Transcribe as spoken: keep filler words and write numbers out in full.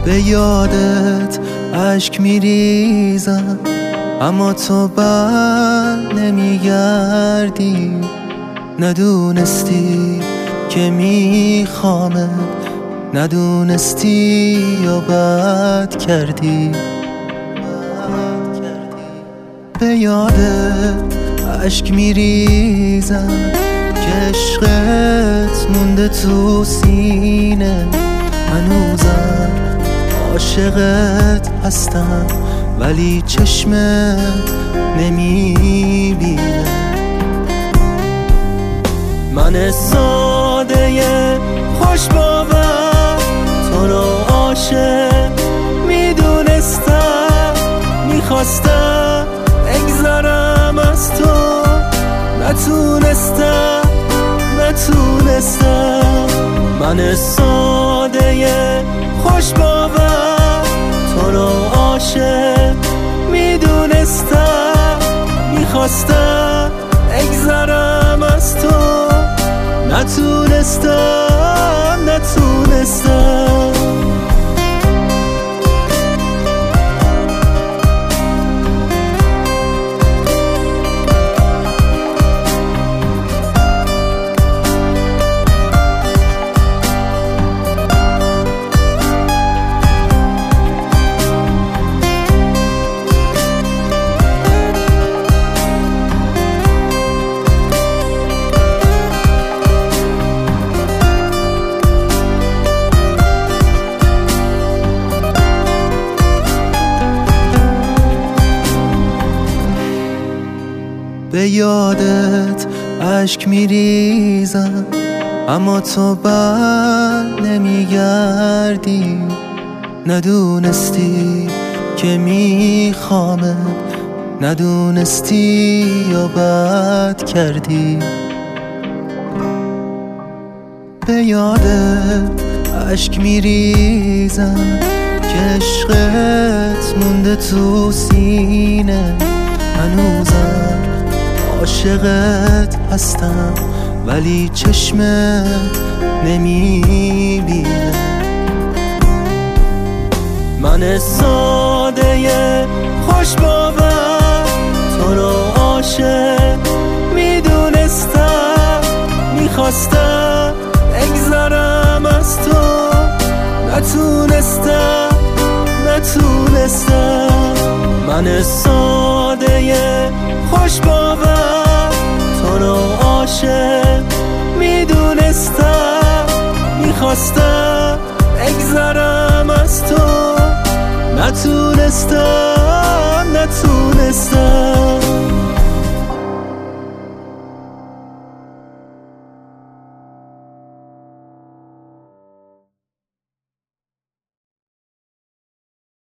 به یادت اشک میریزم اما تو بر نمیگردی. ندونستی که میخوامت، ندونستی یا بد کردی. به یادت اشک میریزم که عشقت مونده تو سینه. هنوزم عاشقت هستم ولی چشمت نمیبینه. من ساده خوش باور تو رو عاشق میدونستم، میخواستم اگذرم از تو، نتونستم نتونستم. من ساده خوش باور تو رو عاشق میدونستم، میخواستم اگذرم از تو، نتونستم نتونستم. به یادت اشک میریزم اما تو بر نمیگردی. ندونستی که میخوامت، ندونستی یا بد کردی. به یادت اشک میریزم که عشقت مونده تو سینه. هنوزم عاشقت هستم ولی چشمت نمیبینه. من ساده خوش باور تو رو عاشق میدونستم، میخواستم اگذرم از تو، نتونستم نتونستم. من ساده خوش باور تو رو عاشق میدونستم، میخواستم اگذرم از تو، نتونستم نتونستم.